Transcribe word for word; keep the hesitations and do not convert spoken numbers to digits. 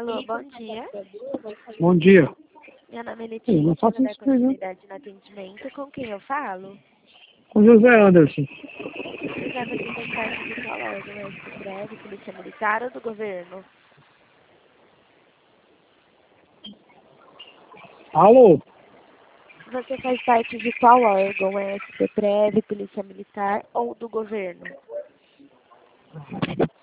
Alô, bom dia. Bom dia. Meu nome é Eu Letícia, não faço vou dar isso aí, né? continuidade no atendimento. Com quem eu falo? Com José Anderson. José, você faz parte de qual órgão? É SECREV, Polícia Militar ou do governo? Alô? Você faz parte de qual órgão? É SECREV, Polícia Militar ou do governo?